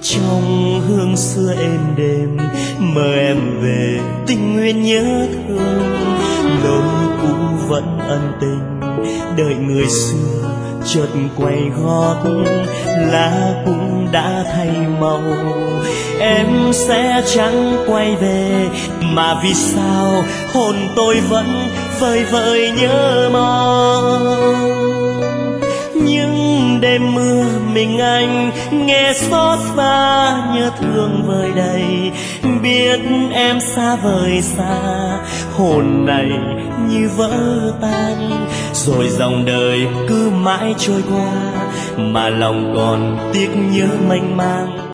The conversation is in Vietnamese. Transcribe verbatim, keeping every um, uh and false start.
trong hương xưa êm đềm mời em về tình nguyên nhớ thương. Lối cũ vẫn ân tình đợi người xưa chợt quay gót, lá cũng đã thay màu. Em sẽ chẳng quay về mà vì sao hồn tôi vẫn vơi vợi nhớ mong. Nhưng đêm mưa mình anh nghe xót xa nhớ thương vơi đầy, biết em xa vời xa hồn này như vỡ tan. Rồi dòng đời cứ mãi trôi qua mà lòng còn tiếc nhớ mênh mang.